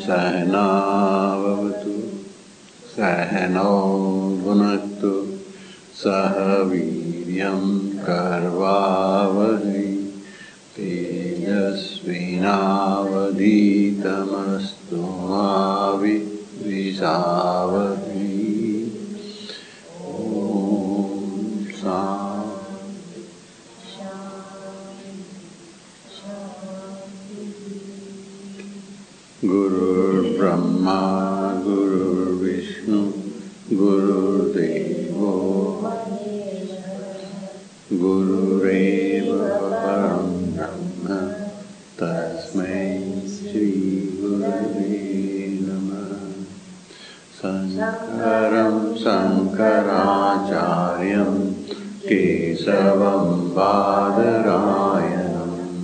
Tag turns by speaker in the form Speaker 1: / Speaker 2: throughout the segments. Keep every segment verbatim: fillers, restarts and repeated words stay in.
Speaker 1: सहनावतु सहनौ भुनक्तु सह वीर्यं कर्वावहै तेजस्विनावधीतमस्तु मा विद्विषावहै। गुरुर्ब्रह्मा गुरुर्विष्णु गुरुर्देवो गुरुरेव परं ब्रह्म तस्मै श्री गुरवे नमः। शङ्करं शङ्कराचार्यं केशवं बादरायणं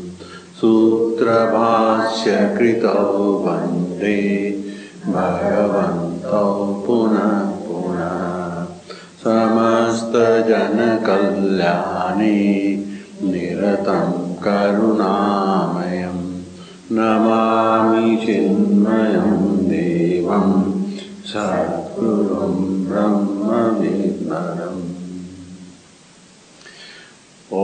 Speaker 1: सूत्रभाष्यकृतौ वन्दे भगवन्तौ पुनः पुनः। समस्तजनकल्याणे निरतं करुणामयं नमामि चिन्मयं देवं सद्गुरुं ब्रह्मविद्वरम्। ॐ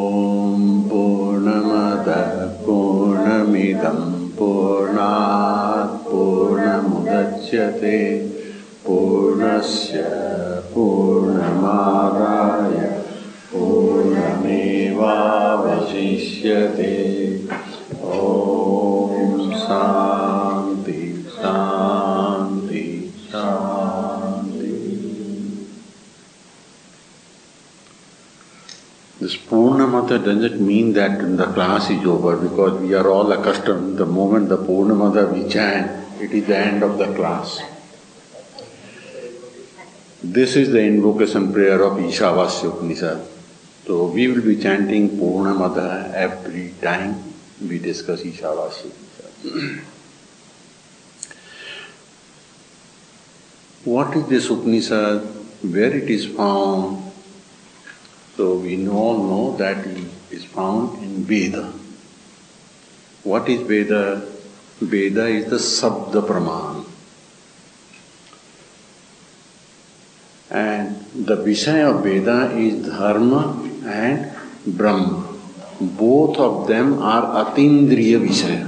Speaker 1: पूर्णमदः पूर्णमिदं पूर्णात् पूर्णमुदच्यते पूर्णस्य पूर्णमादाय पूर्णमेवावशिष्यते। ॐ शान्ति शान्ति शान्ति। This Purnamada doesn't mean that the class is over, because we are all accustomed, the moment the Purnamada we chant, it is the end of the class. This is the invocation prayer of Ishavasya Upanishad. So we will be chanting Purnamada every time we discuss Ishavasya Upanishad. What is this Upanishad? Where it is found? So we all know that it is found in Veda. What is Veda? Veda is the Sabda Praman. And the Vishaya of Veda is Dharma and Brahma. Both of them are Atindriya Vishaya.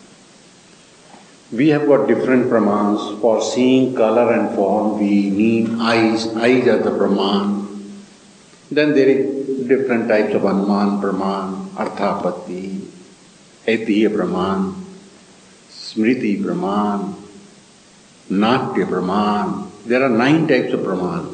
Speaker 1: We have got different Pramans. For seeing color and form, we need eyes. Eyes are the Praman. Then there is different types of Anuman Praman, Arthapatti, Aitiya Praman, Smriti Praman, Natya Praman. There are nine types of Praman.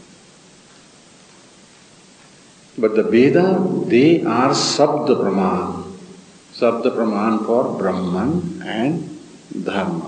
Speaker 1: But the Veda, they are Sabda Praman. Sabda Praman for Brahman and Dharma.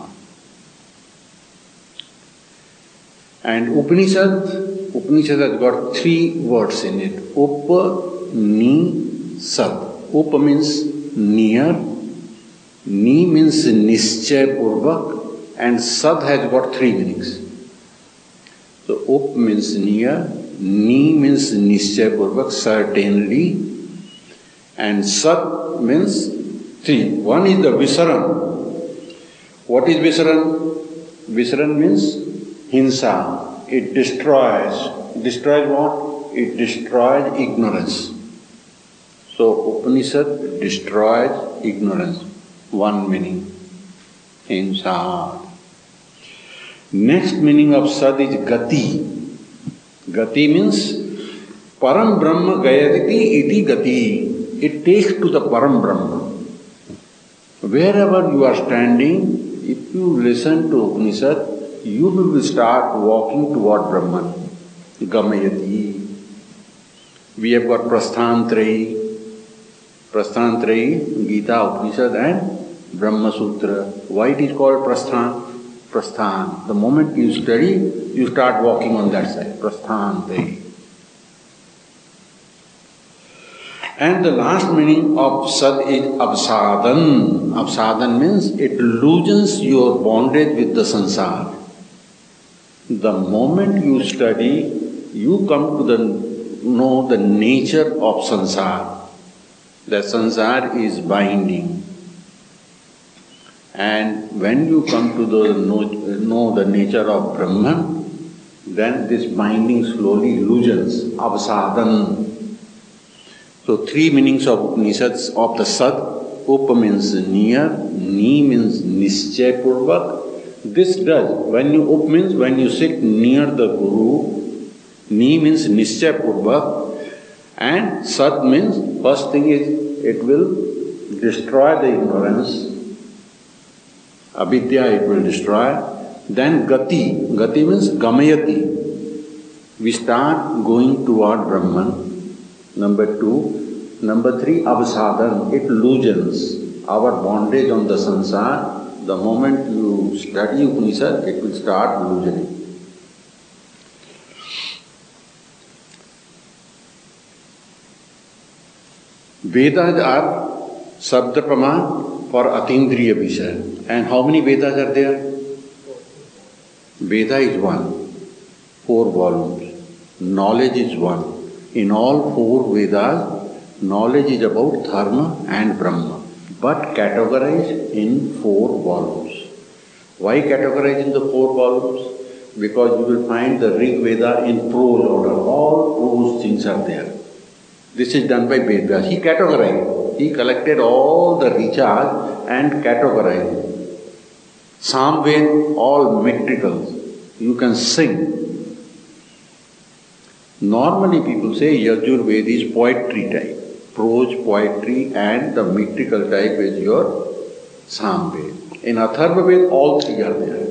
Speaker 1: And Upanishad, Upanishad has got three words in it. Upa, Ni, Sad. Upa means near, Ni means Nischay Purvak, and Sad has got three meanings. So Up means near, Ni means Nischay Purvak, certainly, and Sad means three. One is the Visaran. What is Visaran? Visaran means Hinsa. It destroys. Destroys what? It destroys ignorance. So Upanishad destroys ignorance. One meaning. Hinsa. Next meaning of Sad is Gati. Gati means Param Brahma Gayaditi iti Gati. It takes to the Param Brahma. Wherever you are standing, if you listen to Upanishad, you will start walking toward Brahman. Gamayati. We have got Prasthantrayi. Prasthantrayi, Gita, Upanishad and Brahma Sutra. Why it is called Prasthan? Prasthan. The moment you study, you start walking on that side. Prasthantrayi. And the last meaning of Sad is Avsadan. Avsadan means it loosens your bondage with the sansar. The moment you study, you come to the know the nature of sansar. That sansar is binding. And when you come to the know, know the nature of Brahman, then this binding slowly loosens, avsadan. So three meanings of Upanishads of the Sat. Up means near, Ni means nischay purvak. This does, when you up means when you sit near the Guru, Ni means nischay purvak, and Sat means first thing is it will destroy the ignorance, avidya it will destroy. Then gati, gati means gamayati. We start going toward Brahman. Number two. Number three, avsadan, it loosens our bondage on the sansar. The moment you study Upanishad, it will start loosening. Vedas are Sabda Praman for Atindriya Vishaya. And how many Vedas are there? Veda is one, four volumes. Knowledge is one. In all four Vedas, knowledge is about Dharma and Brahma, but categorized in four volumes. Why categorized in the four volumes? Because you will find the Rig Veda in prose order. All prose things are there. This is done by Vedas. He categorized. He collected all the recharge and categorized. Samved, all metricals. You can sing. Normally people say Yajurveda is poetry type. Prose, poetry, and the metrical type is your Samved. In Atharvaveda, all three are there.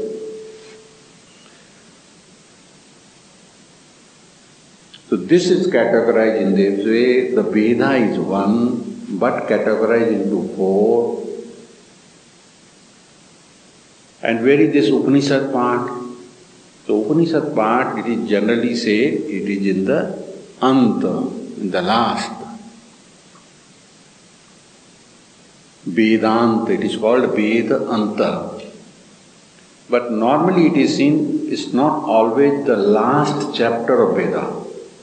Speaker 1: So this is categorized in this way. The Veda is one, but categorized into four. And where is this Upanishad part? So Upanishad part, it is generally said, it is in the Anta, in the last. Vedanta, it is called Veda Anta. But normally it is seen, it's not always the last chapter of Veda.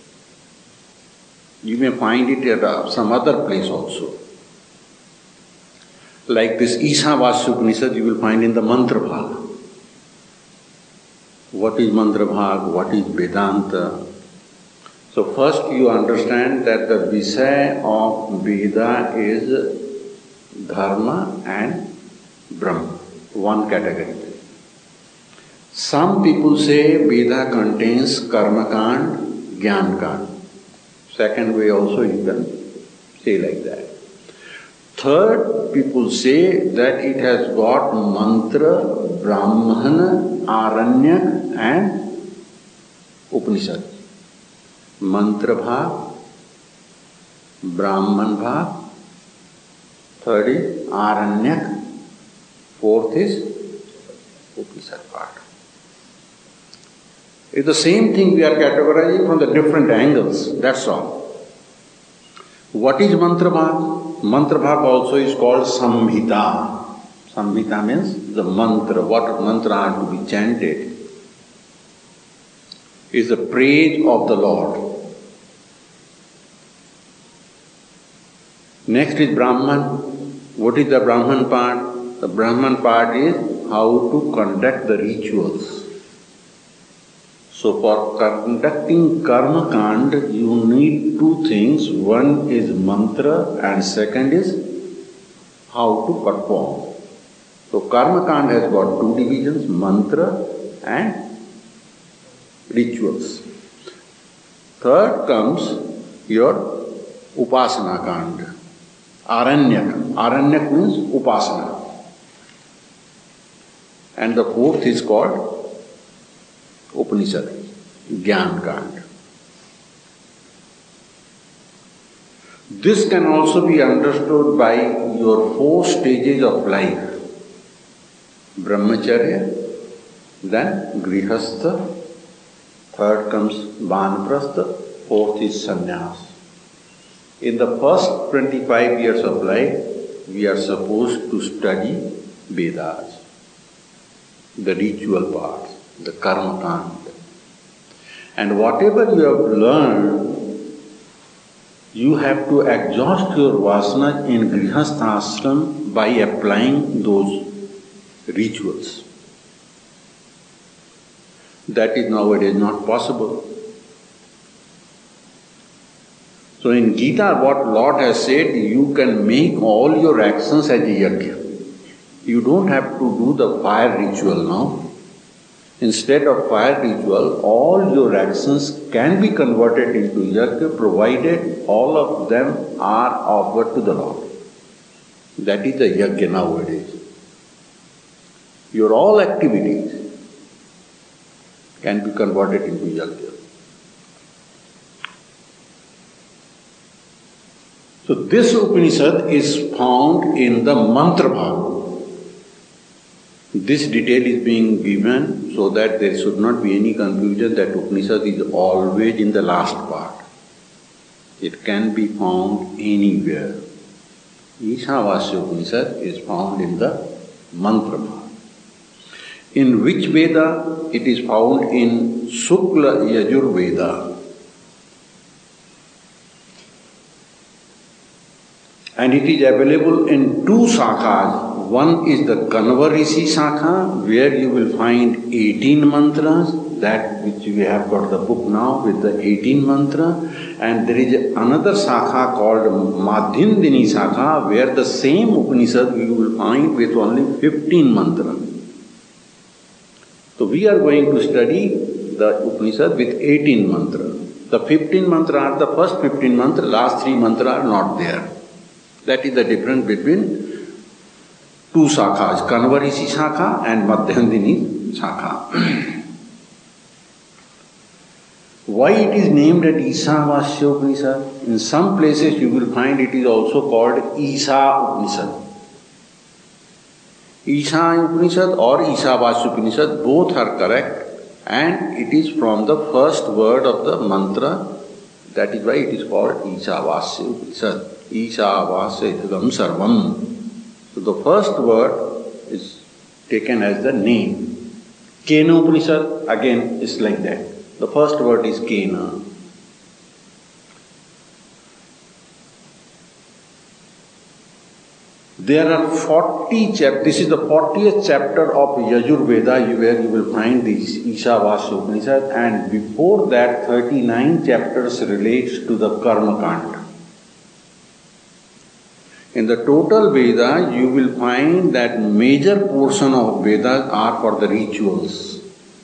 Speaker 1: You may find it at some other place also. Like this Ishavasya Upanishad, you will find in the Mantra Bhaga. What is Mantra Bhaga? What is Vedanta? So first you understand that the Vishaya of Veda is Dharma and Brahma, one category. Some people say Veda contains Karma Kand, Jnana Kand. Second way also you can say like that. Third, people say that it has got Mantra, Brahmana, Aranyak and Upanishad. Mantra Bhag, Brahman Bhag, third is Aranyak, fourth is Upanishad part. It's the same thing we are categorizing from the different angles, that's all. What is Mantra Bhag? Mantra Bhag also is called Samhita. Samhita means the mantra, what mantra are to be chanted. Is the praise of the Lord. Next is Brahman. What is the Brahman part? The Brahman part is how to conduct the rituals. So for conducting Karma Kand, you need two things. One is mantra and second is how to perform. So Karma Kand has got two divisions, mantra and rituals. Third comes your Upasana Kand. Aranyak. Aranyak means Upasana. And the fourth is called Upanishad, Jnana Kand. This can also be understood by your four stages of life. Brahmacharya, then Grihastha, third comes Vanaprastha, fourth is Sannyas. In the first twenty-five years of life, we are supposed to study Vedas, the ritual parts, the Karma Kand. And whatever you have learned, you have to exhaust your vasanas in Grihasthashram by applying those rituals. That is nowadays not possible. So in Gita, what Lord has said, you can make all your actions as a yajna. You don't have to do the fire ritual now. Instead of fire ritual, all your actions can be converted into yajna, provided all of them are offered to the Lord. That is the yajna nowadays. Your all activities can be converted into yajna. So this Upanishad is found in the mantra bhag. This detail is being given so that there should not be any confusion that Upanishad is always in the last part. It can be found anywhere. Ishavasya Upanishad is found in the mantra bhag. In which Veda? It is found in Shukla Yajur Veda. And it is available in two shakhas. One is the Kanva Rishi Shakha, where you will find eighteen mantras, that which we have got the book now with the eighteen mantra. And there is another Shakha called Madhyandini Shakha, where the same Upanishad you will find with only fifteen mantras. So we are going to study the Upanishad with eighteen mantras. The fifteen mantras are the first fifteen mantras, last three mantras are not there. That is the difference between two shakhas, Kanva Rishi Shakha and Madhyandini Shakha. Why it is named as Ishavasya Upanishad? In some places you will find it is also called Isha Upanishad. Isha Upanishad or Ishavasya Upanishad, both are correct, and it is from the first word of the mantra. That is why it is called Ishavasya Upanishad. Ishavasya Idam Sarvam. So the first word is taken as the name. Kena Upanishad, again, is like that. The first word is Kena. There are forty chapters. This is the fortieth chapter of Yajur Veda, where you will find this Ishavasya Upanishad, and before that, thirty-nine chapters relates to the Karma Kanda. In the total Veda, you will find that major portion of Vedas are for the rituals.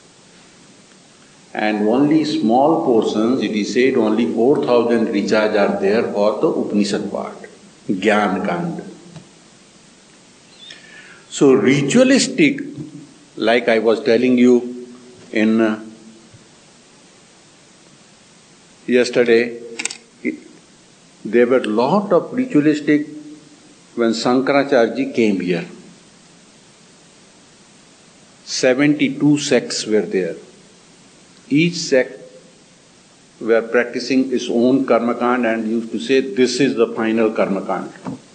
Speaker 1: And only small portions, it is said only four thousand richas are there for the Upanishad part, Gyan Kanda. So ritualistic, like I was telling you in uh, yesterday, it, there were lot of ritualistic when Shankaracharya came here. seventy-two sects were there. Each sect were practicing its own karma kanda and used to say, this is the final karma kanda.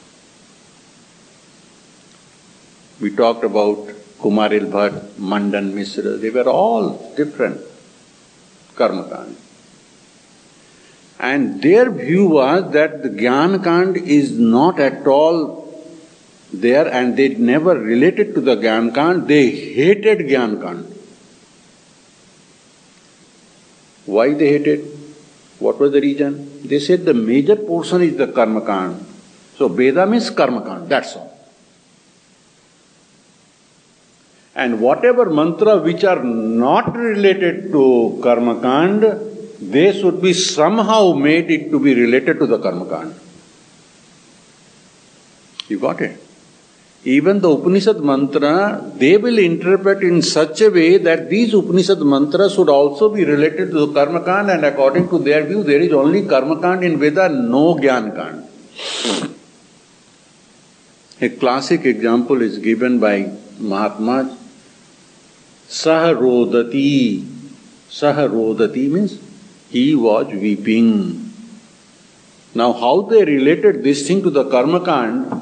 Speaker 1: We talked about Kumaril Bhatt, Mandan Misra, they were all different karma kanda. And their view was that the Gyan Kand is not at all there, and they never related to the Gyan Kand, they hated Gyan Kand. Why they hated? What was the reason? They said the major portion is the Karma Kand. So Veda means Karma Kand, that's all. And whatever mantra which are not related to Karma Kand, they should be somehow made it to be related to the Karma Kanda. You got it? Even the Upanishad mantra, they will interpret in such a way that these Upanishad mantras should also be related to the Karma Kanda, and according to their view, there is only Karma Kanda in Veda, no Gyan Kanda. A classic example is given by Mahatma. Saharodati. Saharodati means he was weeping. Now, how they related this thing to the Karma Kanda?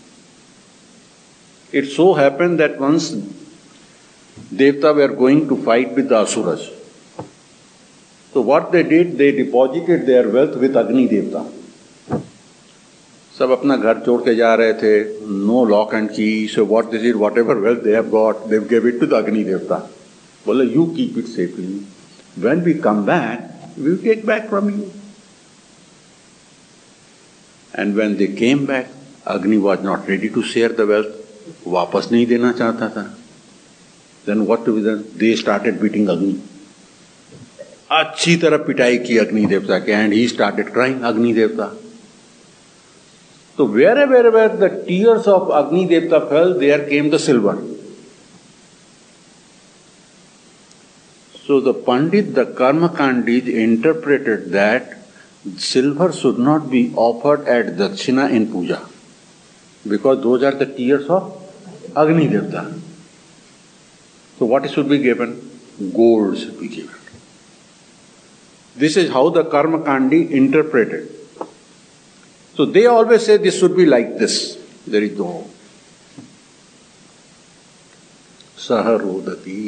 Speaker 1: It so happened that once Devta were going to fight with the Asuras. So what they did, they deposited their wealth with Agni Devta. सब अपना घर छोड़ के जा रहे थे, no lock and key, so what this is whatever wealth they have got they give it to the Agni devata. बोले you keep it safely, when we come back we will take back from you. And when they came back, Agni was not ready to share the wealth, वापस नहीं देना चाहता था. Then what to be done? They started beating Agni. अच्छी तरह पिटाई की अग्नि देवता के, एंड ही स्टार्टेड क्राइंग, अग्नि देवता. So wherever where the tears of Agni Devta fell, there came the silver. So the Pandit, the Karmakandis interpreted that silver should not be offered at Dakshina in puja, because those are the tears of Agni Devta. So what should be given? Gold should be given. This is how the Karmakandi interpreted. So they always say this should be like this. There is no Saharodati.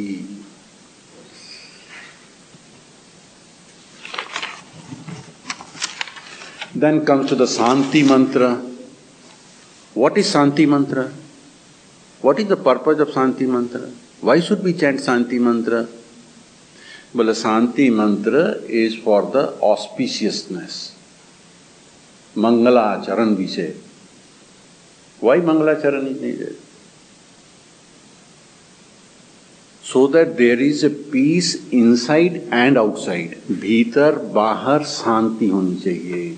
Speaker 1: Then comes to the Santi mantra. What is Santi mantra? What is the purpose of Santi mantra? Why should we chant Santi mantra? Well, Santi mantra is for the auspiciousness. Mangalacharan we say. Why Mangalacharan is needed? So that there is a peace inside and outside. Bhitar, bahar, Santi honi chahiye.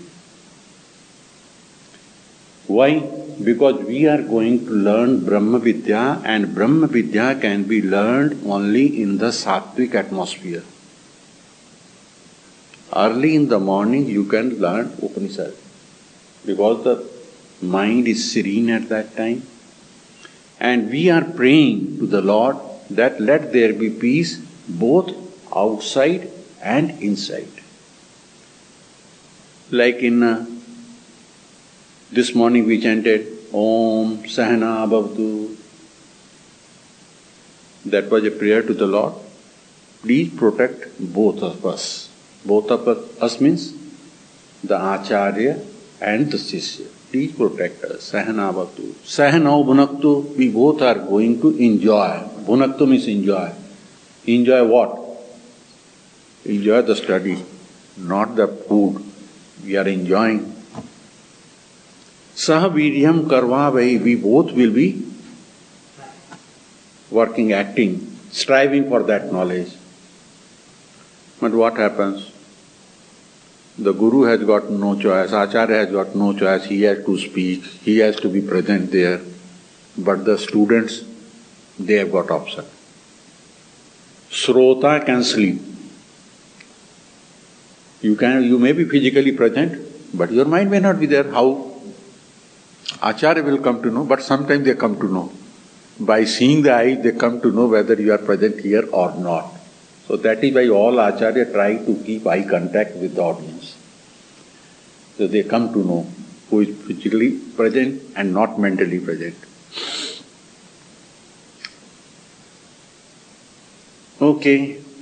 Speaker 1: Why? Because we are going to learn Brahma Vidya, and Brahma Vidya can be learned only in the sattvic atmosphere. Early in the morning you can learn Upanishad, because the mind is serene at that time, and we are praying to the Lord that let there be peace both outside and inside. Like in uh, this morning we chanted Om Sahana Bhavatu. That was a prayer to the Lord. Please protect both of us. Both of us means the Acharya and the Shishya. Please protect us. Sahana Bhavatu. Sahanau Bhunaktu, we both are going to enjoy. Bhunaktu means enjoy. Enjoy what? Enjoy the study, not the food. We are enjoying. Sahaviryam Karvavai, we both will be working, acting, striving for that knowledge. But what happens? The Guru has got no choice, Acharya has got no choice, he has to speak, he has to be present there. But the students, they have got option. Srota can sleep. You can, you may be physically present, but your mind may not be there. How? Acharya will come to know, but sometimes they come to know. By seeing the eyes, they come to know whether you are present here or not. So that is why all Acharya try to keep eye contact with the audience. So they come to know who is physically present and not mentally present. Okay.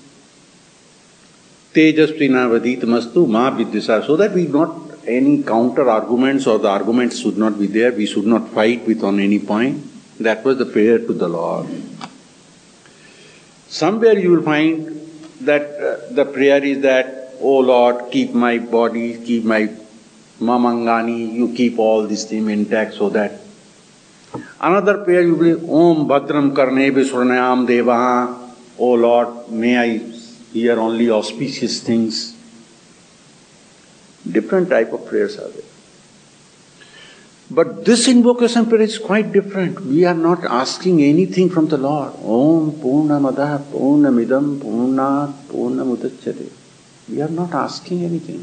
Speaker 1: Tejasvinavadit mastu ma vidyasa. So that we not any counter arguments, or the arguments should not be there. We should not fight with on any point. That was the prayer to the Lord. Somewhere you will find that uh, the prayer is that, oh Lord, keep my body, keep my mamangani, you keep all these things intact, so that. Another prayer you will be, Om Bhadram Karne Visurnayam Devaha, oh Lord, may I hear only auspicious things. Different type of prayers are there. But this invocation prayer is quite different. We are not asking anything from the Lord. Om Purnamada Purnamidam Purnat Purnamudachyate. We are not asking anything.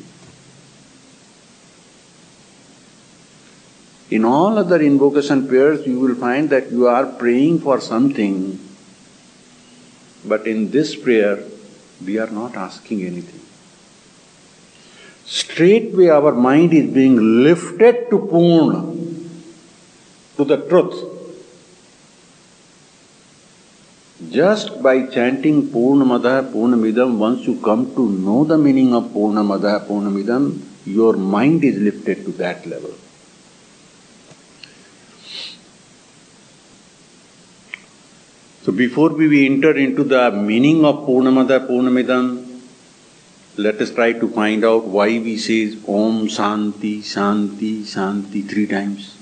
Speaker 1: In all other invocation prayers, you will find that you are praying for something. But in this prayer, we are not asking anything. Straightway our mind is being lifted to Purna, to the truth. Just by chanting Purnamada Purnamidam, once you come to know the meaning of Purnamada Purnamidam, your mind is lifted to that level. So before we enter into the meaning of Purnamada Purnamidam, let us try to find out why we say Om Shanti, Shanti, Shanti three times.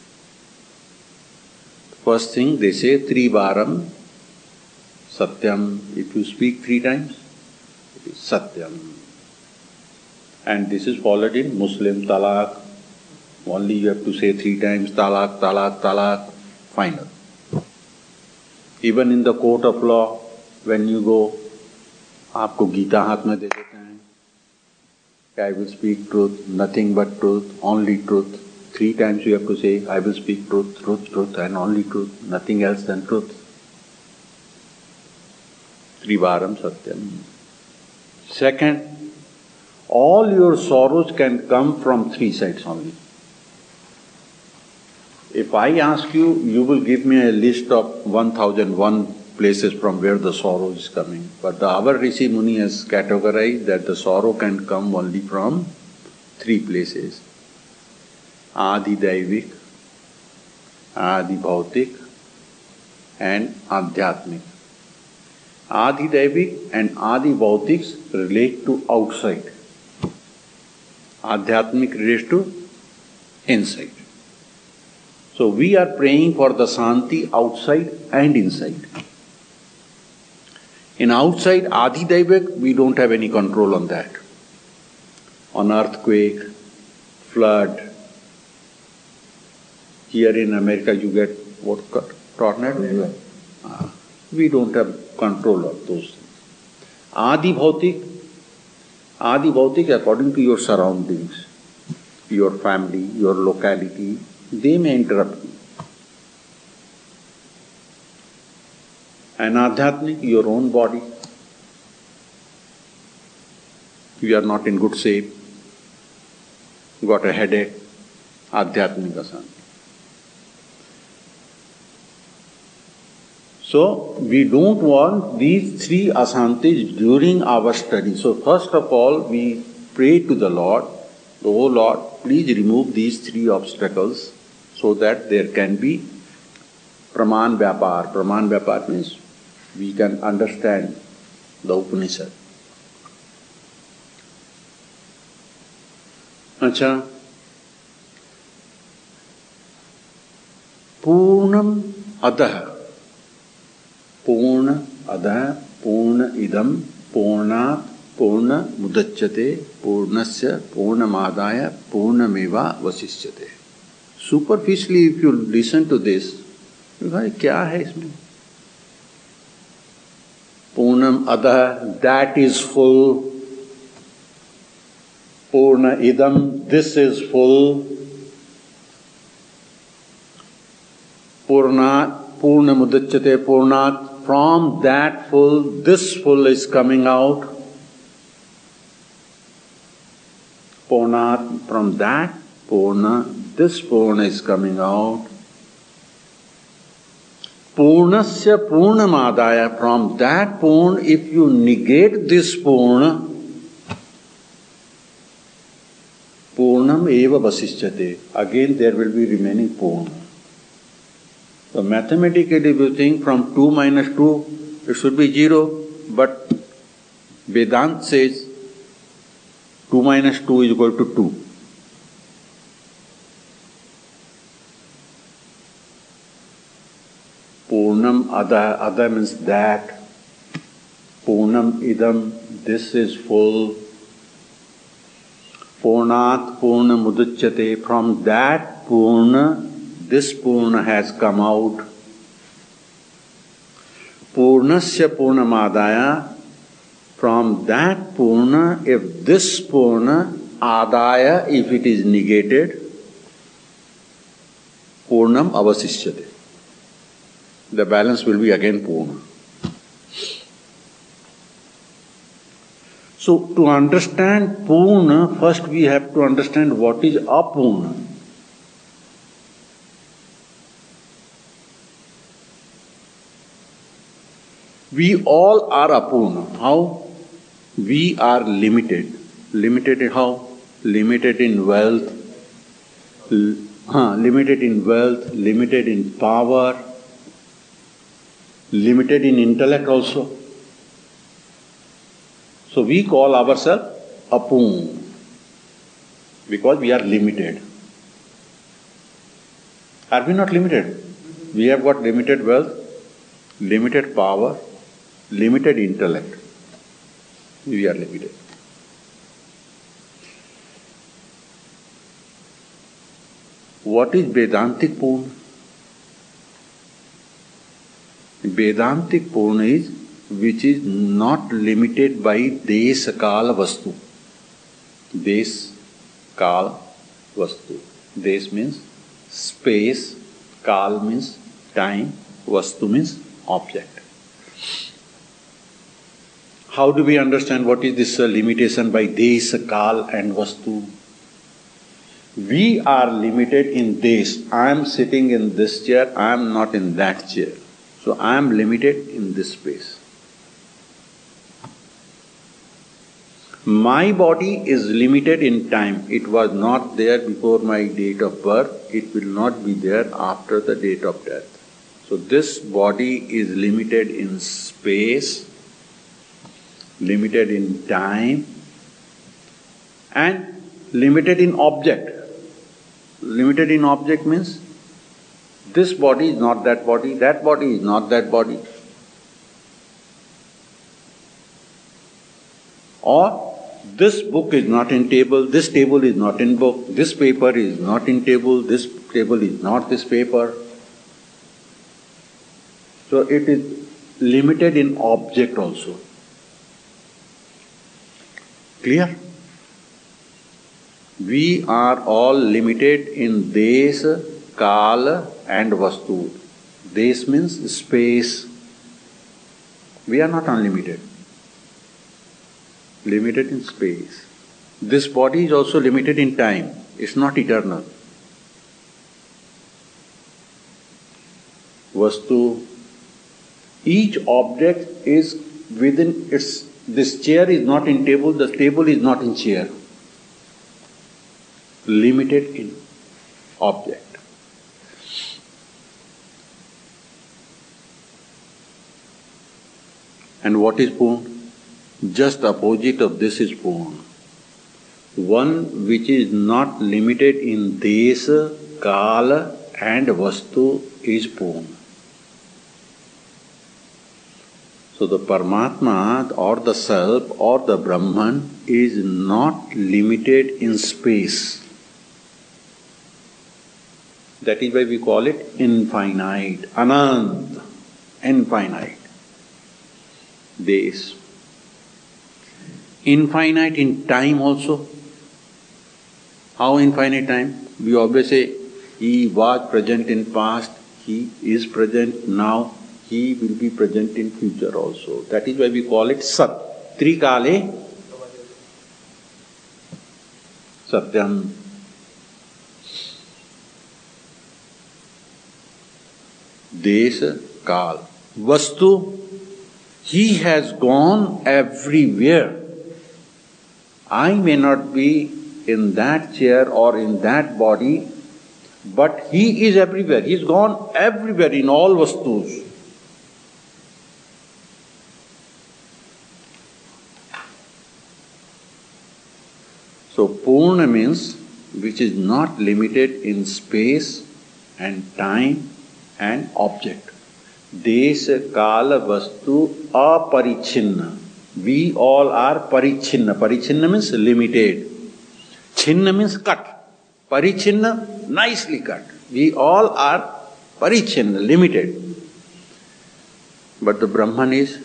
Speaker 1: First thing they say Trivaram Satyam. If you speak three times, it is Satyam. And this is followed in Muslim Talaq. Only you have to say three times Talaq, Talaq, Talaq, final. Even in the court of law, when you go, आपको गीता हाथ में दे देते हैं. I will speak truth, nothing but truth, only truth. Three times you have to say, I will speak truth, truth, truth, and only truth, nothing else than truth. Trivaram Satyam. Second, all your sorrows can come from three sides only. If I ask you, you will give me a list of one thousand one places from where the sorrow is coming. But the our Rishi Muni has categorized that the sorrow can come only from three places. Adi Daivik, Adi Bhautik, and Adhyatmik. Adi Daivik and Adi Bhautiks relate to outside. Adhyatmik relates to inside. So we are praying for the Shanti outside and inside. In outside Adi Daivik, we don't have any control on that. On earthquake, flood. Here in America you get what? Tornado? Uh, we don't have control of those things. Adi Bhautik, Adi Bhautik according to your surroundings, your family, your locality, they may interrupt you. And Adhyatmik, your own body. You are not in good shape, got a headache, Adhyatmik Ashanti. So, we don't want these three Ashantis during our study. So, first of all, we pray to the Lord, Oh Lord, please remove these three obstacles so that there can be Praman Vyapar. Praman Vyapar means we can understand the Upanishad. Acha. Purnam Adaha. Purna Adaha, Purna Idam, Purnat, Purna Mudachyate, Purnasya, Purnamadaya, Purnameva Vasishyate. Superficially, if you listen to this, you say, kya hai isme? Purnam Adaha, that is full. Purna Idam, this is full. Purnat, Purna Mudachyate, Purnat, from that full, this full is coming out. Purnat, from that Purna, this Purna is coming out. Purnasya Purnamadaya, from that Purna, if you negate this Purna, Purnam eva vasishyate, again there will be remaining Purna. So mathematically, if you think from two minus two, it should be zero, but Vedanta says two minus two is equal to two. Purnam Ada, Ada means that. Purnam Idam, this is full. Purnat Purna Mudachyate, from that Purna, this Purna has come out. Purnasya Purnamadaya, from that Purna, if this Purna, Adaya, if it is negated, Purnam Avasishyate. The balance will be again Purna. So, to understand Purna, first we have to understand what is Apurna. We all are Apurna. How? We are limited. Limited in how? Limited in wealth, huh, limited in wealth, limited in power, limited in intellect also. So we call ourselves apun because we are limited. Are we not limited? We have got limited wealth, limited power, limited intellect. We are limited. What is Vedantic Purna? Vedantic Purna is which is not limited by Des, Kala, Vastu. Des, Kala, Vastu. Des means space, Kal means time, Vastu means object. How do we understand what is this uh, limitation by Des, Kal and Vastu? We are limited in Des. I am sitting in this chair, I am not in that chair. So I am limited in this space. My body is limited in time. It was not there before my date of birth. It will not be there after the date of death. So this body is limited in space, limited in time, and limited in object. Limited in object means this body is not that body, that body is not that body. Or this book is not in table, this table is not in book, this paper is not in table, this table is not this paper. So it is limited in object also. Clear? We are all limited in Des, Kala and Vastu. Des means space. We are not unlimited. Limited in space. This body is also limited in time. It's not eternal. Vastu. Each object is within its. This chair is not in table, the table is not in chair. Limited in object. And what is Purna? Just opposite of this is Purna. One which is not limited in Desa, Kala and Vastu is Purna. So the Paramatma or the Self or the Brahman is not limited in space. That is why we call it infinite, Anant, infinite. Days. Infinite in time also. How infinite time? We always say, he was present in past, he is present now, he will be present in future also. That is why we call it Sat. Trikale Satyam. Desa, Kal. Vastu, he has gone everywhere. I may not be in that chair or in that body, but he is everywhere. He is gone everywhere in all Vastus. So Purna means which is not limited in space and time and object. Desha, Kala, Vastu, Aparichinna. We all are Parichinna. Parichinna means limited. Chinna means cut. Parichinna, nicely cut. We all are Parichinna, limited. But the Brahman is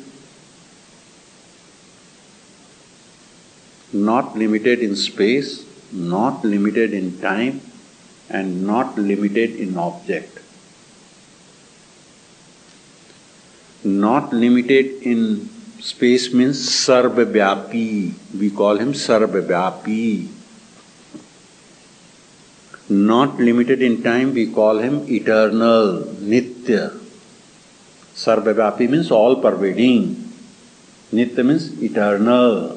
Speaker 1: not limited in space, not limited in time, and not limited in object. Not limited in space means Sarvavyapi. We call him Sarvavyapi. Not limited in time, we call him eternal, Nitya. Sarvavyapi means all pervading. Nitya means eternal.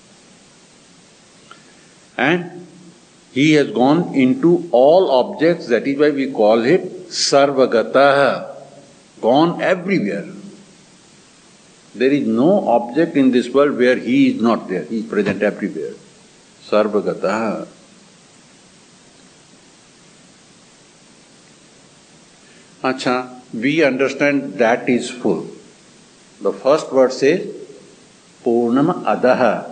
Speaker 1: And he has gone into all objects, that is why we call it Sarvagataha, gone everywhere. There is no object in this world where He is not there. He is present everywhere. Sarvagata. Acha, we understand that is full. The first word says, Purnam Adaha.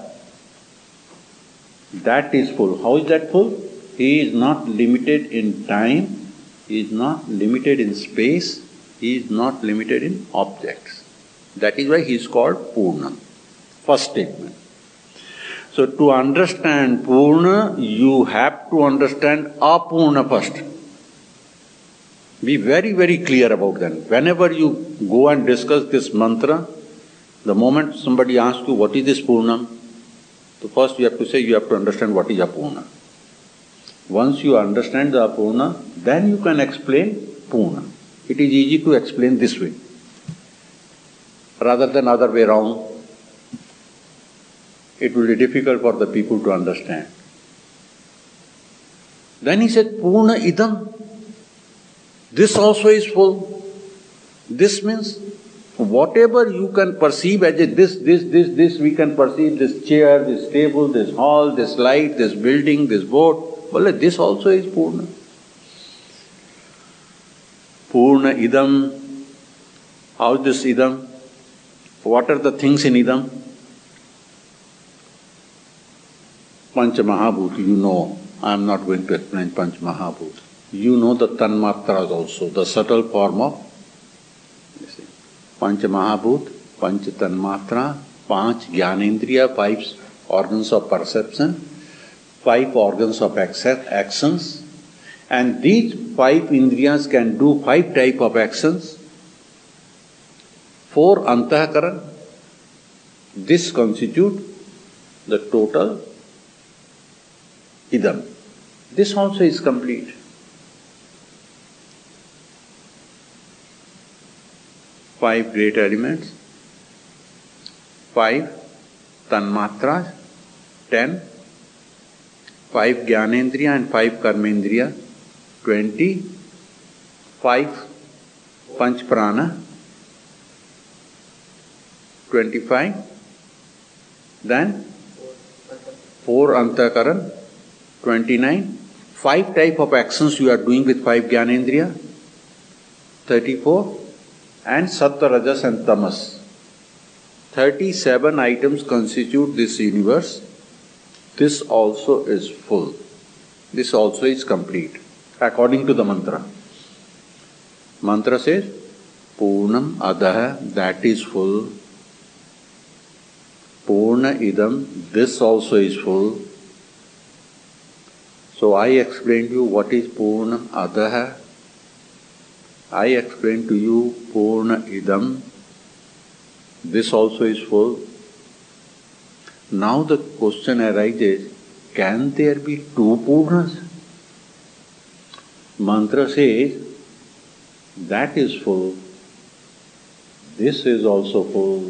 Speaker 1: That is full. How is that full? He is not limited in time, He is not limited in space, He is not limited in objects. That is why He is called Purna. First statement. So to understand Purna, you have to understand Apurna first. Be very, very clear about that. Whenever you go and discuss this mantra, the moment somebody asks you, what is this Purnam? So first you have to say, you have to understand what is Apurna. Once you understand the Apurna, then you can explain Purna. It is easy to explain this way, rather than other way around. It will be difficult for the people to understand. Then he said, Purna idam. This also is full. This means whatever you can perceive as a this, this, this, this, we can perceive this chair, this table, this hall, this light, this building, this boat. Well, this also is Purna. Purna idam. How is this idam? What are the things in idam? Pancha Mahabhut, you know. I am not going to explain Pancha Mahabhut. You know the Tanmatras also, the subtle form of you see, Pancha Mahabhut, Pancha Tanmatra, Panch Jnanendriya, five organs of perception, five organs of actions, and these five indriyas can do five type of actions. Four antahakaran. This constitute the total idam. This also is complete. Five great elements, five tanmatras, ten, five jnanendriya and five karmendriya, twenty, five panch prana, twenty-five, then four antakaran, twenty-nine, five type of actions you are doing with five jnanendriya, thirty-four, and sattva, rajas and tamas. thirty-seven items constitute this universe. This also is full. This also is complete, according to the mantra. Mantra says, Purnam Adaha, that is full. Purna Idam, this also is full. So I explained to you what is Purnam Adaha. I explained to you Purna Idam. This also is full. Now the question arises, can there be two Purnas? Mantra says, that is full. This is also full.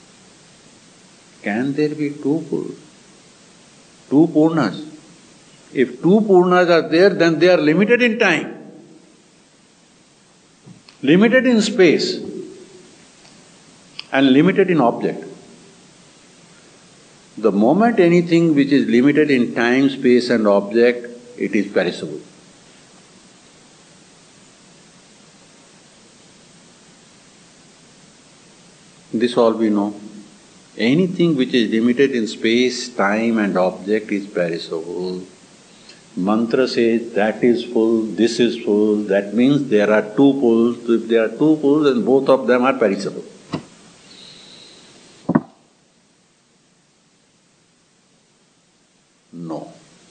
Speaker 1: Can there be two full? Two Purnas? If two Purnas are there, then they are limited in time. Limited in space and limited in object. The moment anything which is limited in time, space and object, it is perishable. This all we know. Anything which is limited in space, time and object is perishable. Mantra says that is full, this is full, that means there are two pulls. If there are two pulls, then both of them are perishable. No.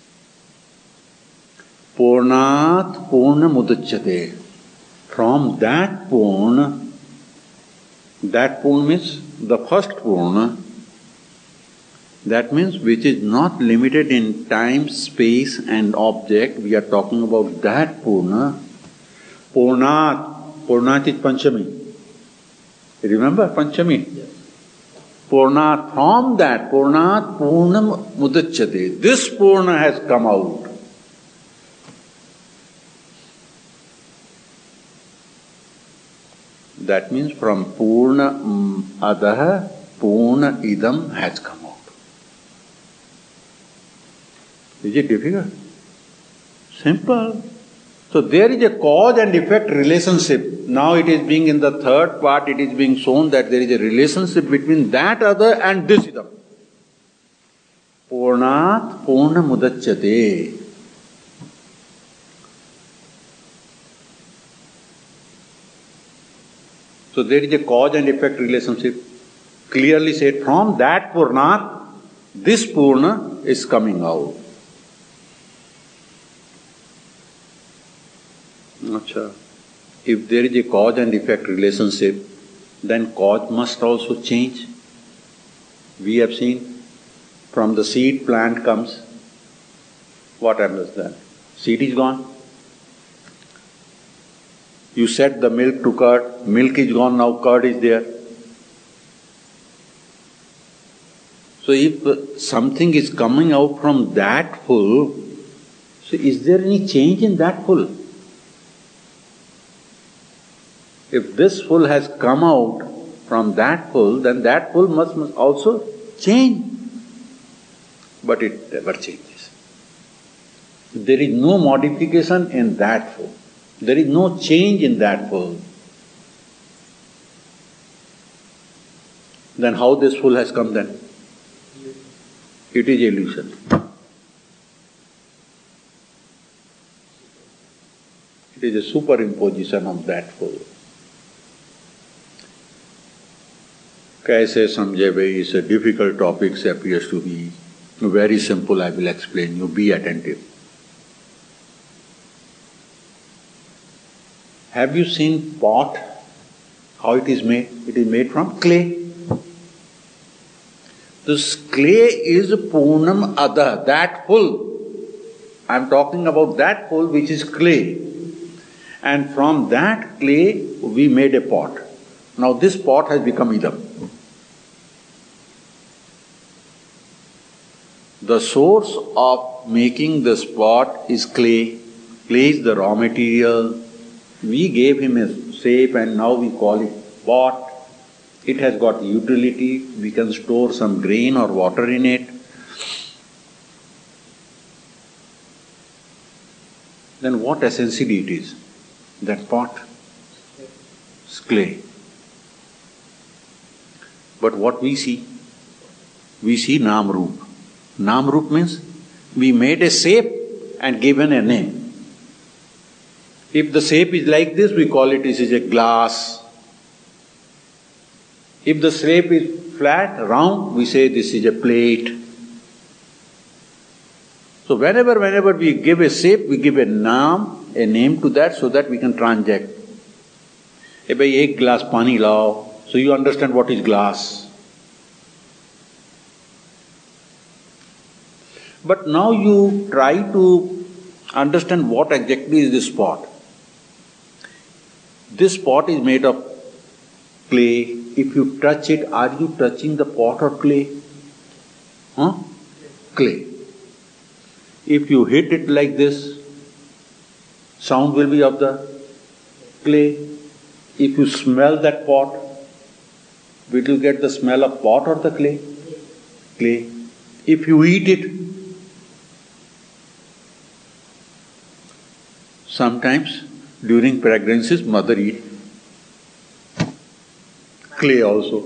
Speaker 1: Purnat Purna Mudachyate. From that Purna, that Purna means the first Purna, that means which is not limited in time, space and object. We are talking about that Purna. Purnat, Purnat is Panchami. Remember Panchami? Yes. Purnat, from that Purnat Purna Mudachyate. This Purna has come out. That means from Purna um, Adaha, Purna Idam has come out. Is it difficult? Simple. So there is a cause and effect relationship. Now it is being in the third part, it is being shown that there is a relationship between that other and this idam. Purnat Purna Mudachyate. So there is a cause and effect relationship. Clearly said, from that Purnat, this Purna is coming out. Achha. If there is a cause and effect relationship, then cause must also change. We have seen, from the seed plant comes, what happens then? Seed is gone. You set the milk to curd, milk is gone, now curd is there. So if something is coming out from that full, so is there any change in that full? If this full has come out from that full, then that full must, must also change. But it never changes. There is no modification in that full. There is no change in that full. Then how this full has come then? It is illusion. It is a superimposition of that full. Kaise samjhe bhai is a difficult topic, appears to be very simple. I will explain you. Be attentive. Have you seen pot? How it is made? It is made from clay. This clay is Purnam Ada, that full. I am talking about that full which is clay. And from that clay we made a pot. Now this pot has become idam. The source of making this pot is clay. Clay is the raw material. We gave him a shape and now we call it pot. It has got utility. We can store some grain or water in it. Then what essentially it is? That pot is clay. But what we see? We see Nam Roop. Nam Roop means we made a shape and given a name. If the shape is like this, we call it this is a glass. If the shape is flat, round, we say this is a plate. So whenever, whenever we give a shape, we give a naam, a name to that so that we can transact. Hey bhai, ek glass pani lao. So you understand what is glass. But now you try to understand what exactly is this pot. This pot is made of clay. If you touch it, are you touching the pot or clay? Huh? Clay. If you hit it like this, sound will be of the clay. If you smell that pot, will you get the smell of pot or the clay? Clay. If you eat it, sometimes during pregnancies, mother eat clay also.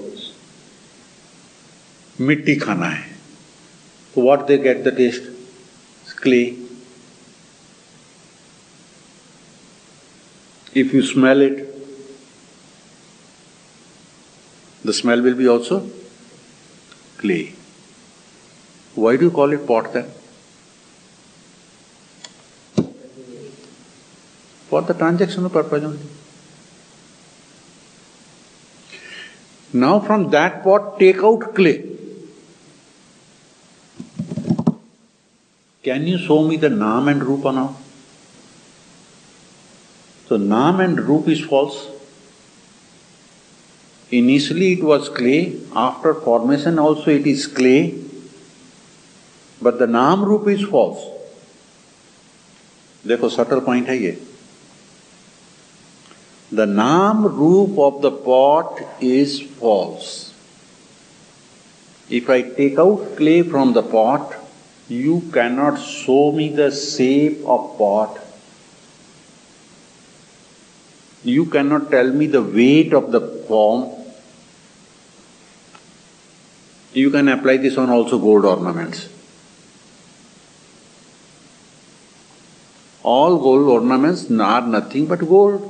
Speaker 1: Mitti khana hai. So what they get the taste? It's clay. If you smell it, the smell will be also clay. Why do you call it pot then? For the transactional purpose only. Now from that pot take out clay. Can you show me the Naam and Rupa now? So Naam and Rup is false. Initially it was clay, after formation also it is clay, but the Naam Rup is false. देखो subtle point है ये. The Nam Roop of the pot is false. If I take out clay from the pot, you cannot show me the shape of pot. You cannot tell me the weight of the form. You can apply this on also gold ornaments. All gold ornaments are nothing but gold.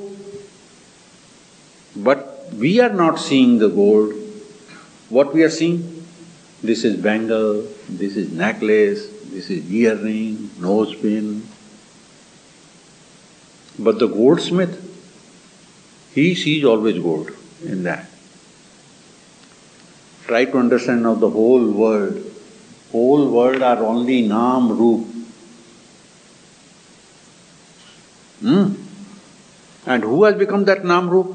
Speaker 1: But we are not seeing the gold. What we are seeing? This is bangle, this is necklace, this is earring, nose pin. But the goldsmith, he sees always gold in that. Try to understand now the whole world. Whole world are only Nam Roop. Hmm? And who has become that Nam Roop?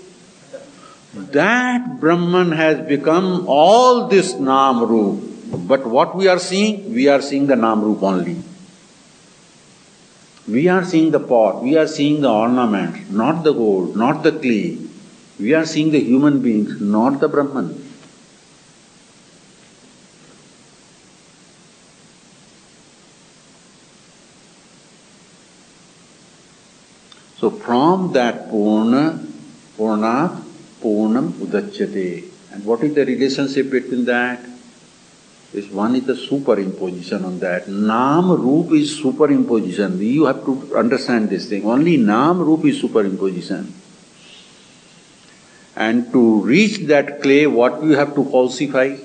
Speaker 1: That Brahman has become all this Nam Roop. But what we are seeing? We are seeing the Nam Roop only. We are seeing the pot, we are seeing the ornament, not the gold, not the clay. We are seeing the human beings, not the Brahman. So from that Purna, Purnat, Purnam Udachyate. And what is the relationship between that? Is one is the superimposition on that. Nam Roop is superimposition. You have to understand this thing. Only Nam Roop is superimposition. And to reach that clay, what you have to falsify?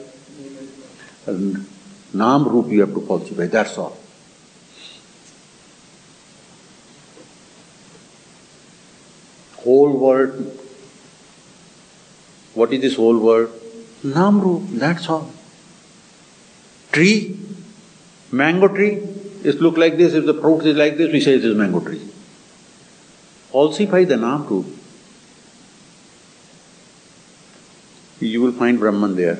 Speaker 1: Nam Roop you have to falsify, that's all. Whole world. What is this whole world? Nam Roop, that's all. Tree, mango tree, it looks like this, if the fruit is like this, we say it is mango tree. Falsify the Nam Roop. You will find Brahman there.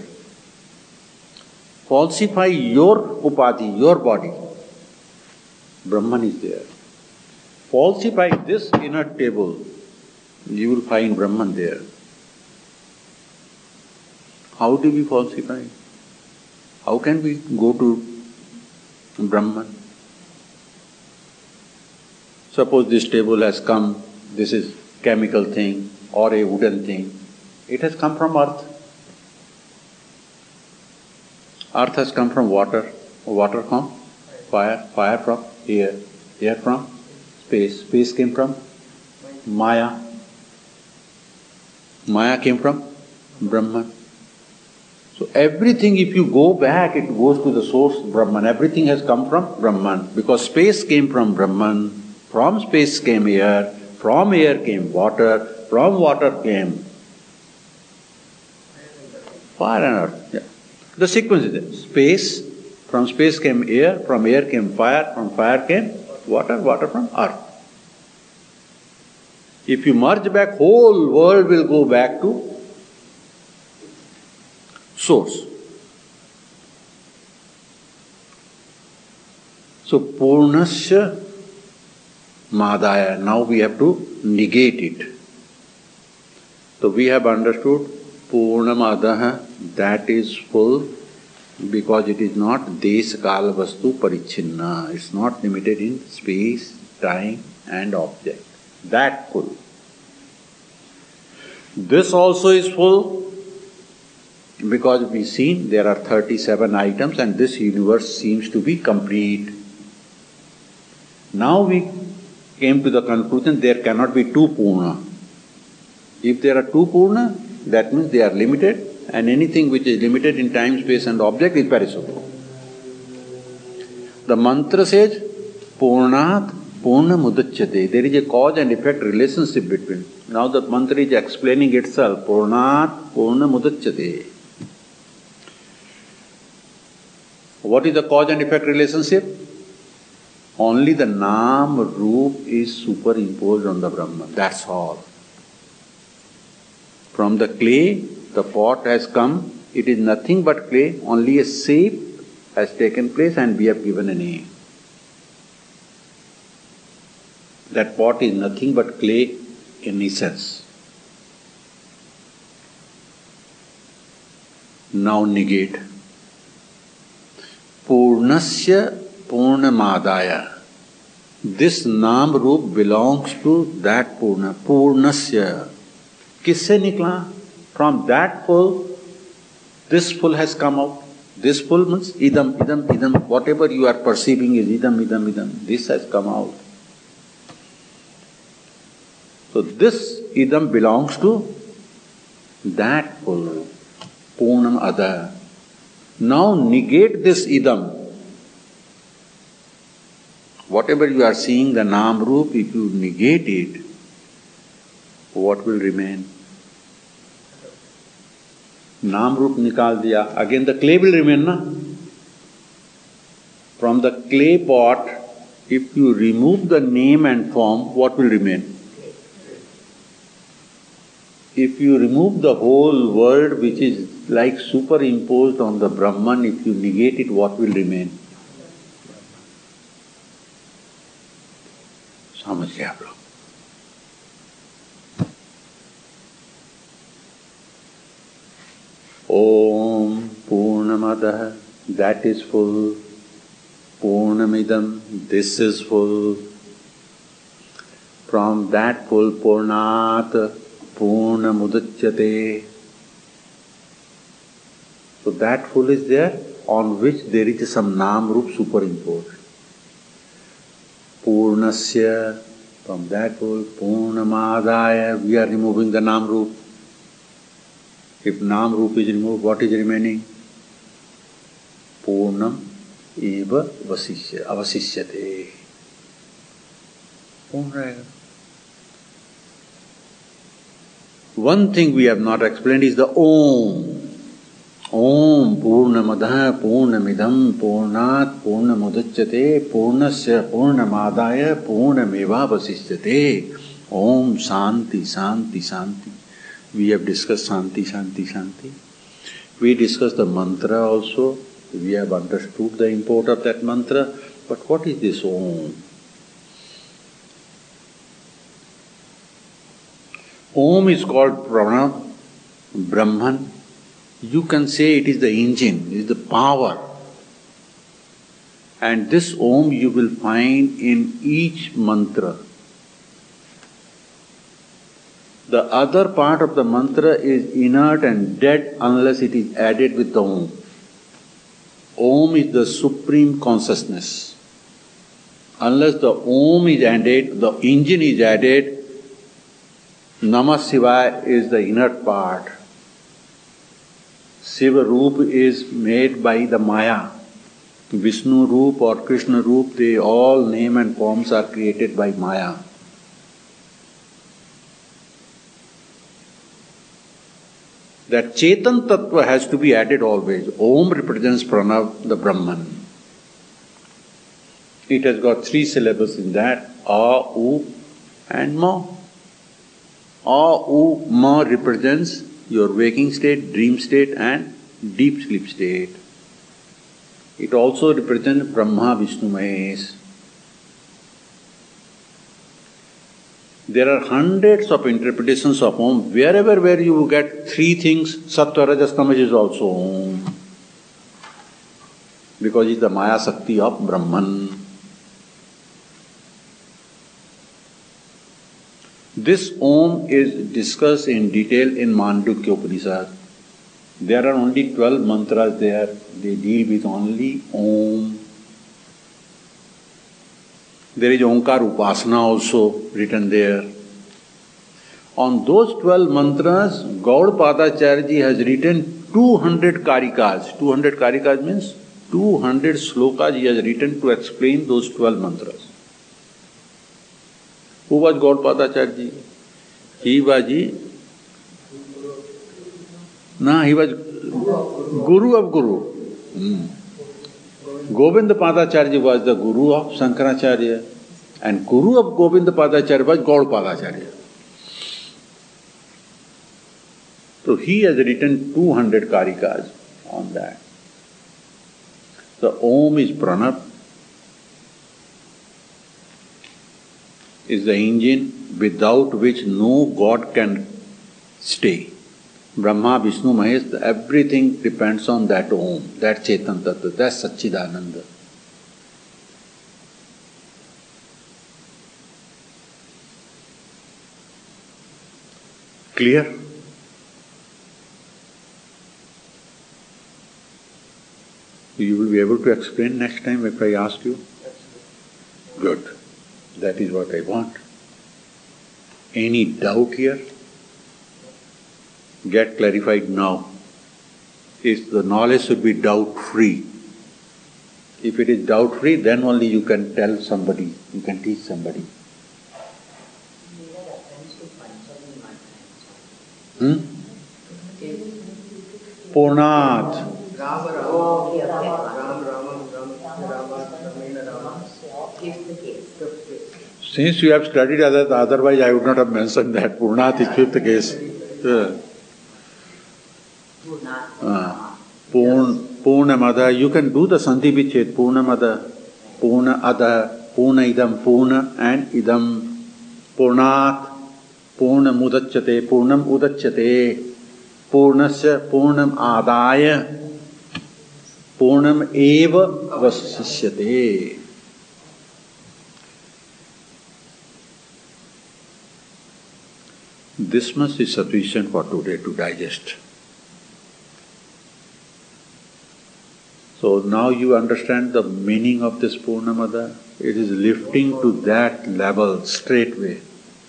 Speaker 1: Falsify your upadhi, your body. Brahman is there. Falsify this inner table. You will find Brahman there. How do we falsify? How can we go to Brahman? Suppose this table has come, this is chemical thing or a wooden thing. It has come from earth. Earth has come from water. Water from fire. Fire from air. Air from space. Space came from Maya. Maya came from Brahman. So everything, if you go back, it goes to the source Brahman. Everything has come from Brahman. Because space came from Brahman, from space came air, from air came water, from water came fire and earth. Yeah. The sequence is there. Space, from space came air, from air came fire, from fire came water, water from earth. If you merge back, whole world will go back to source. So, Purnasya Madaya, now we have to negate it. So, we have understood Purnamadaha, that is full because it is not Desh-Kala Vastu Parichinna. It's not limited in space, time and object. That full. This also is full because we've seen there are thirty-seven items and this universe seems to be complete. Now we came to the conclusion there cannot be two Purna. If there are two Purna, that means they are limited, and anything which is limited in time, space and object is perishable. The mantra says, Purnat Purna Mudachyate. There is a cause and effect relationship between. Now the mantra is explaining itself. Purnat Purna Mudachyate. What is the cause and effect relationship? Only the Nam Roop is superimposed on the Brahman. That's all. From the clay, the pot has come. It is nothing but clay. Only a shape has taken place and we have given a name. That pot is nothing but clay. in essence. Now negate. Purnasya Purnamadaya. This Nam Roop belongs to that Purna. Purnasya. Kisse nikla? From that full, this full has come out. This full means idam, idam, idam. Whatever you are perceiving is idam, idam, idam. This has come out. So this idam belongs to that full. Purnam Ada. Now negate this idam. Whatever you are seeing, the Nam Roop, if you negate it, what will remain? Nam Roop nikal diya. Again the clay will remain, na? From the clay pot, if you remove the name and form, what will remain? If you remove the whole world which is like superimposed on the Brahman, if you negate it, what will remain? समझिए आप लोग। Om Purnamada, that is full. Purnamidam, this is full. From that full Purnat, Purnamudachyate. So that full is there, on which there is some Nam Roop superimposed. Purnasya, from that full Purnamadaya, we are removing the Nam Roop. If Nam Roop is removed, what is remaining? Purnam eva vasishya, avasishyate. Purna. One thing we have not explained is the Om. Om Purnamada Purnamidam Purnat Purnamudachyate Purnasya Purnamadaya Purnameva Vasishyate. Om Shanti Shanti Shanti. We have discussed Shanti Shanti Shanti. We discussed the mantra also. We have understood the import of that mantra. But what is this Om? Om is called Prana, Brahman. You can say it is the engine, it is the power. And this Om you will find in each mantra. The other part of the mantra is inert and dead unless it is added with the Om. Om is the supreme consciousness. Unless the Om is added, the engine is added, Namah Shivaya is the inert part. Shiva Roop is made by the Maya. Vishnu Roop or Krishna Roop, they all name and forms are created by Maya. That Chetan Tattva has to be added always. Om represents Pranav, the Brahman. It has got three syllables in that, A, U and Ma. A, U, Ma represents your waking state, dream state and deep sleep state. It also represents Brahma, Vishnu, Mahesh. There are hundreds of interpretations of Om. Wherever where you get three things, Sattva, Rajas, Tamas is also Om. Because it's the Maya Shakti of Brahman. This Om is discussed in detail in Mandukya Upanishad. There are only twelve mantras there. They deal with only Om. There is Omkar Upasana also written there. On those twelve mantras, Gaudapada Ji has written two hundred karikas. two hundred karikas means two hundred slokas he has written to explain those twelve mantras. Who was Gaudapada Ji? He was the, no, he was Guru of Guru. Hmm. Govinda Padacharya was the Guru of Shankaracharya, and Guru of Govinda Padacharya was Gaudapadacharya. So he has written two hundred karikas on that. The Om is Pranab. is the engine without which no God can stay. Brahma, Vishnu, Mahesh, everything depends on that Om, that Chetan Tattva, that's Satchidananda. Clear? You will be able to explain next time if I ask you? Good. That is what I want. Any doubt here? Get clarified now. Is the knowledge should be doubt-free. If it is doubt-free, then only you can tell somebody, you can teach somebody. Hmm? Purnat. Since you have studied other, otherwise I would not have mentioned that. Purnat is fifth case. Yeah. Uh, Purn, Purnamada, you can do the Sandhi Vichhet, Purnamada, Purna Ada, Purna Idam, Purna and Idam, Purnat, Purna Mudachyate, Purnam Udachyate, Purnasya Purnam Adaya, Purnam Eva Vasishyate. This much is sufficient for today to digest. So now you understand the meaning of this Purnamada. It is lifting to that level straightway.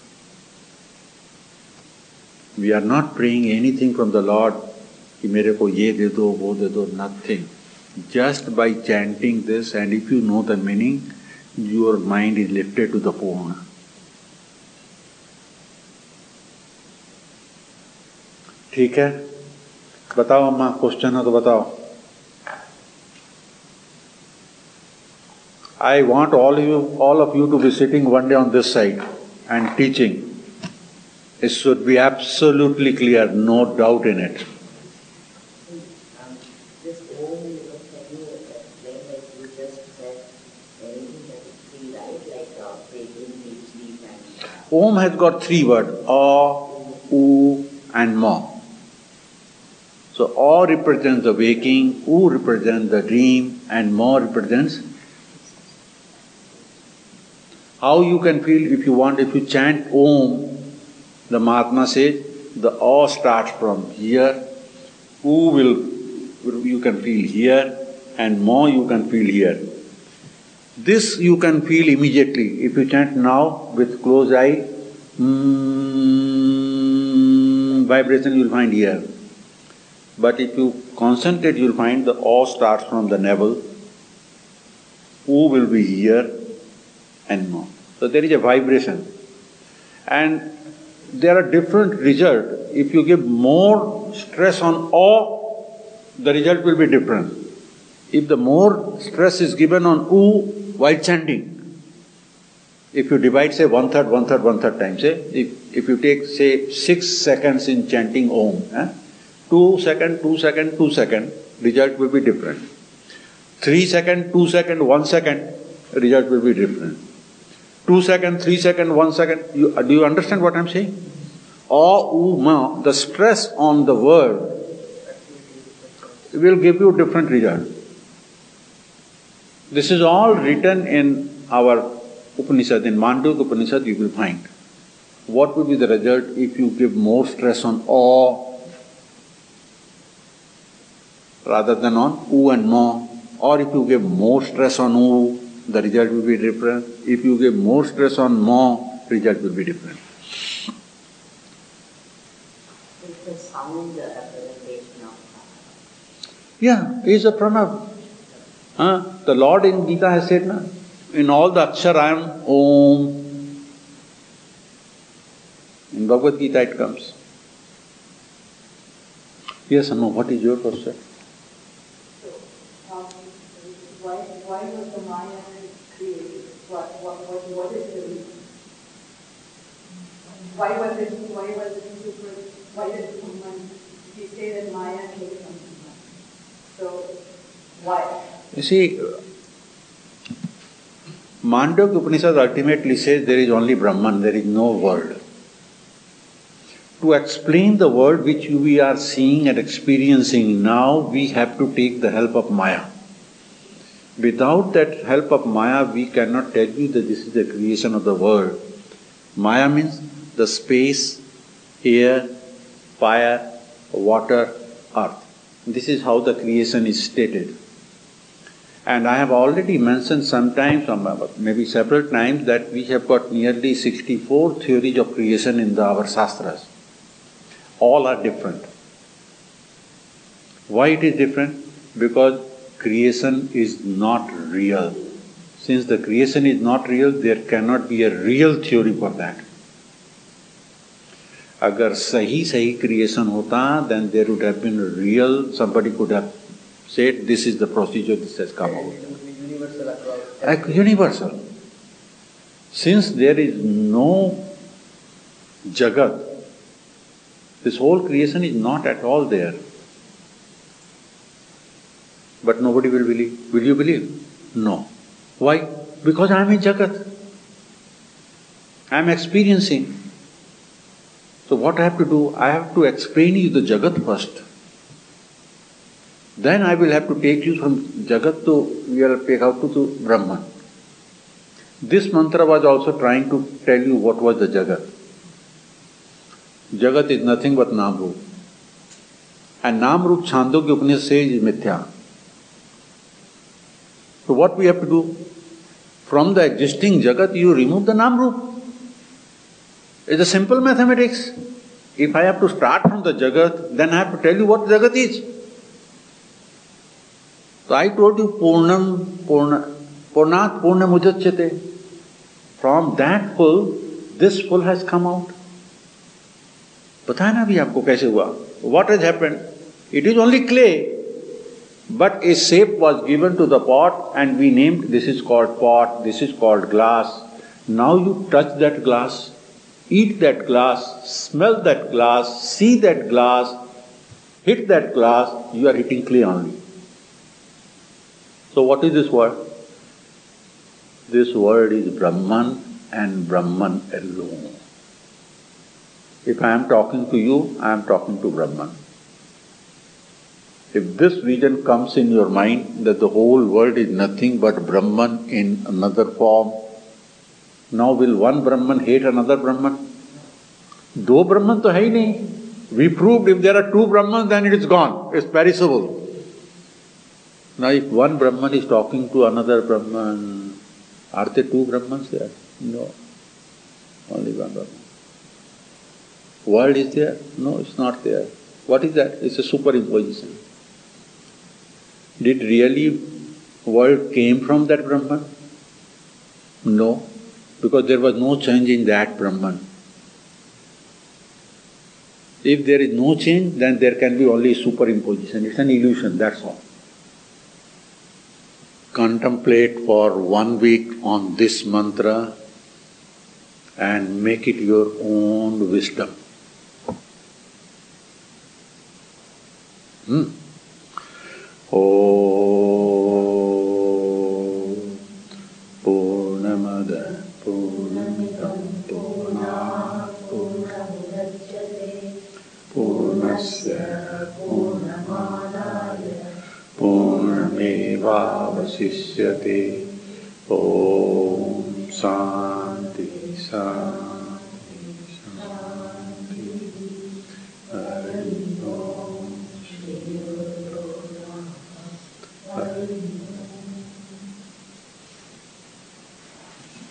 Speaker 1: We are not praying anything from the Lord, ki mere ko ye de do, wo de do, nothing. Just by chanting this, and if you know the meaning, your mind is lifted to the Purna. ठीक है? बताओ अम्मा, question है तो बताओ. I want all you, all of you to be sitting one day on this side and teaching. It should be absolutely clear, no doubt in it.
Speaker 2: This Om you were telling us explain like you just said anything that is three, right? Like uh, waking, deep sleep and
Speaker 1: Om has got three words, A, U and Ma. So A represents the waking, U represents the dream and Ma represents. How you can feel if you want, if you chant Om, the Mahatma says, the A starts from here, U will, you can feel here, and Ma you can feel here. This you can feel immediately. If you chant now with closed eye, mm, vibration you will find here. But if you concentrate, you will find the A starts from the navel, U will be here, and Ma. So there is a vibration. And there are different results. If you give more stress on A, the result will be different. If the more stress is given on U while chanting, if you divide say one third, one third, one third times, say, if, if you take say six seconds in chanting Om, eh, two second, two second, two second, result will be different. Three second, two second, one second, result will be different. Two second, three second, one second. You, do you understand what I am saying? A, U, Ma, the stress on the word will give you different result. This is all written in our Upanishad, in Mandukya Upanishad you will find. What will be the result if you give more stress on A rather than on U and Ma? Or if you give more stress on U, the result will be different. If you give more stress on Ma, result will be different.
Speaker 2: it's the sound representation of Pranav.
Speaker 1: Yeah, he is a Pranav. Huh? The Lord in Gita has said, na, in all the Akshar I am Om. In Bhagavad Gita it comes. Yes or no, what is your question?
Speaker 3: So, um, why, why was the Maya created? What, what, what, what is the reason? Why was it, why was it super, why did someone, you say that Maya came from someone? So, why?
Speaker 1: You see, Mandukya Upanishad ultimately says there is only Brahman, there is no world. To explain the world which we are seeing and experiencing now, we have to take the help of Maya. Without that help of Maya, we cannot tell you that this is the creation of the world. Maya means the space, air, fire, water, earth. This is how the creation is stated. And I have already mentioned sometimes, maybe several times, that we have got nearly sixty-four theories of creation in the, our Shastras. All are different. Why it is different? Because creation is not real. Since the creation is not real, there cannot be a real theory for that. Agar sahi sahi creation hota, then there would have been a real, somebody could have said, this is the procedure, this has come out.
Speaker 4: Universal across.
Speaker 1: Like universal. Since there is no Jagat, this whole creation is not at all there. But nobody will believe. Will you believe? No. Why? Because I am in Jagat. I am experiencing. So what I have to do? I have to explain you the Jagat first. Then I will have to take you from Jagat to, we will take out to, to Brahman. This mantra was also trying to tell you what was the Jagat. Jagat is nothing but Namrup. And Namrup Chandogya Upanishad says is Mithya. So what we have to do? From the existing Jagat, you remove the Namrup. It's a simple mathematics. If I have to start from the Jagat, then I have to tell you what Jagat is. So I told you Purnam, Purna, Purnat Purna Mujachyate. From that full, this full has come out. पता है ना अभी आपको कैसे हुआ? What has happened? It is only clay, but a shape was given to the pot and we named this is called pot, this is called glass. Now you touch that glass, eat that glass, smell that glass, see that glass, hit that glass, you are hitting clay only. So what is this word? This word is Brahman and Brahman alone. If I am talking to you, I am talking to Brahman. If this vision comes in your mind that the whole world is nothing but Brahman in another form, now will one Brahman hate another Brahman? Do Brahman to hai nahi. We proved if there are two Brahmans, then it is gone, it's perishable. Now if one Brahman is talking to another Brahman, are there two Brahmans there? No, only one Brahman. World is there? No, it's not there. What is that? It's a superimposition. Did really world came from that Brahman? No, because there was no change in that Brahman. If there is no change, then there can be only superimposition. It's an illusion, that's all. Contemplate for one week on this mantra and make it your own wisdom. Hmm. Om Purnamada Purnamidam Purnat Purnamudachyate Purnasya Purnamadaya Purnamevavasishyate. Om Shanti Shanti.